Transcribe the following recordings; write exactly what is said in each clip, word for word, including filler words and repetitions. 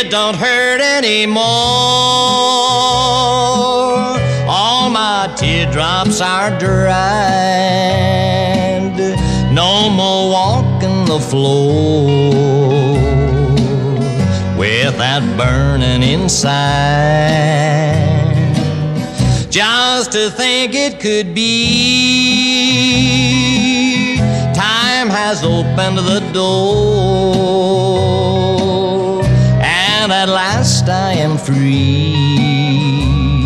it don't hurt anymore. All my teardrops are dried. No more walking the floor with that burning inside. Just to think it could be, time has opened the door, and at last I am free.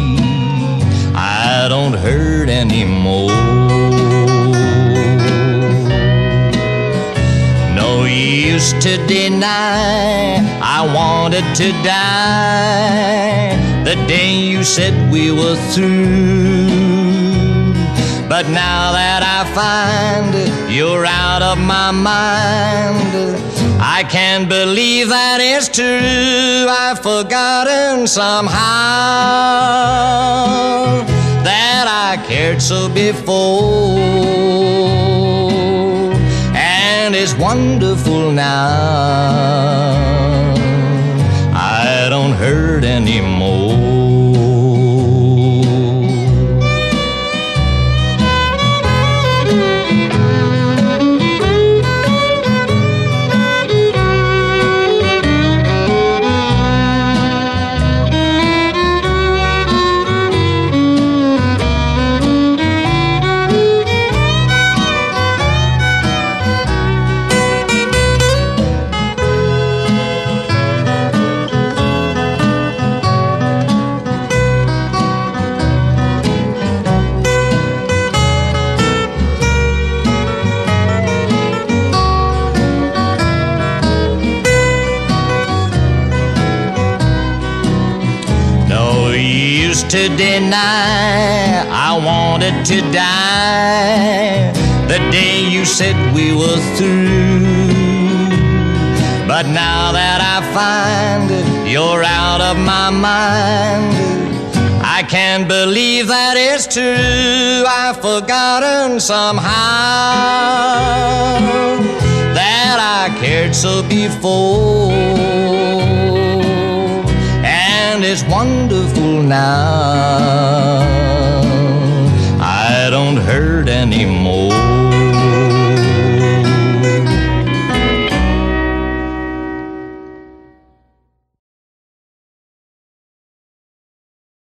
I don't hurt anymore. No use to deny I wanted to die the day you said we were through. But now that I find you're out of my mind, I can't believe that it's true. I've forgotten somehow that I cared so before, and it's wonderful now. I don't hurt anymore. To deny I wanted to die the day you said we were through. But now that I find you're out of my mind, I can't believe that it's true. I've forgotten somehow that I cared so before, and it's wonderful now.